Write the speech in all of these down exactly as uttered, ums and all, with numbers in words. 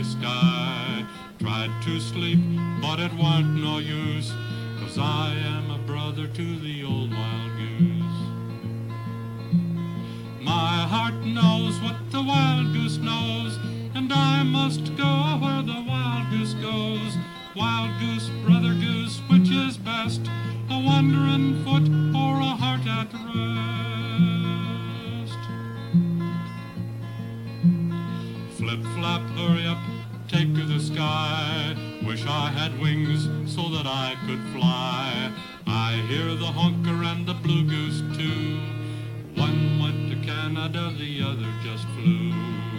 sky. Tried to sleep, but it weren't no use, 'cause I am a brother to the old wild goose. My heart knows what the wild goose knows, and I must go where the wild goose goes. Wild goose, brother goose, which is best, a wandering foot or a heart at rest? Flip, flap, hurry up, take to the sky. Wish I had wings so that I could fly. I hear the honker and the blue goose too. One went to Canada, the other just flew.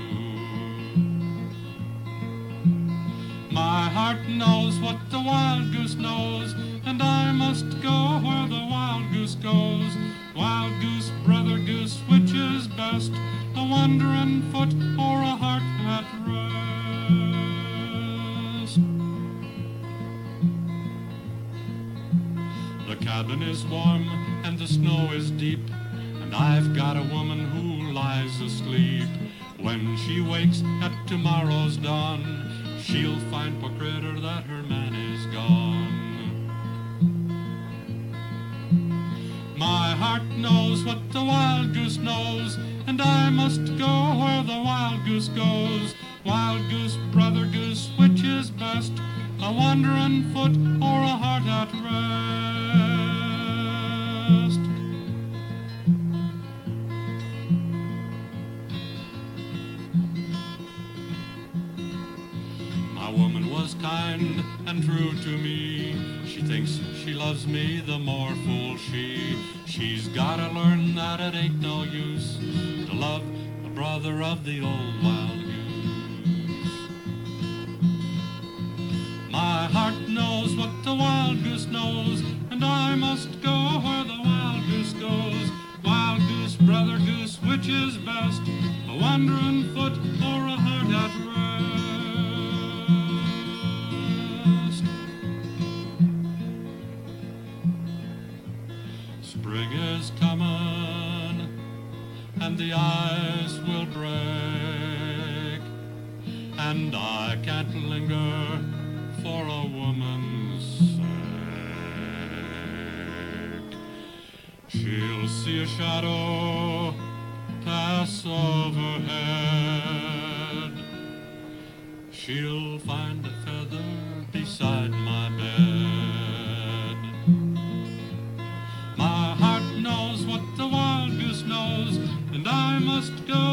My heart knows what the wild goose knows, and I must go where the wild goose goes. Wild goose, brother goose, which is best, a wandering foot or a heart at rest? The cabin is warm and the snow is deep, and I've got a woman who lies asleep. When she wakes at tomorrow's dawn, she'll find, poor critter, that her man is gone. My heart knows what the wild goose knows, and I must go where the wild goose goes. Wild goose, brother goose, which is best, a wandering foot or a heart at rest? My woman was kind and true to me. She thinks she loves me, the more fool she. She's gotta learn that it ain't no use to love a brother of the old wild goose. My heart knows what the wild goose knows, and I must go where the wild goose goes. Wild goose, brother goose, which is best, a wandering foot or a heart at rest? Spring is coming, and the ice will break, and I can't linger for a woman's sake. She'll see a shadow pass overhead. She'll find a feather beside my bed. My heart knows what the wild goose knows, and I must go